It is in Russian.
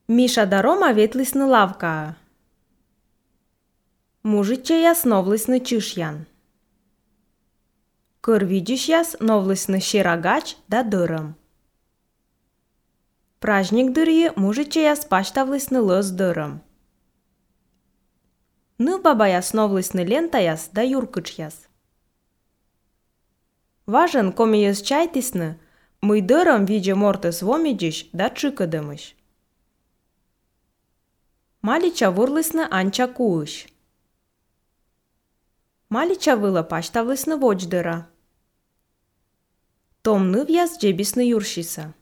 Миша дарома ветлисны лавка. Мужиче яс новлисны чишьян. Кыр видиш яс новлисны щирагач да дырым. Праздник дырьи мужиче яс паштавлисны лыз дырым. Ны баба яс новлисны лента яс да юркыч яс. Важен коми яс чайтисны, мый дырым виде мортес вомидиш да чыкыдымыш. Малича вырлысны анча куыш. Малича выла паштавлысны воч дыра. Том ныв яс джебисны юршиса.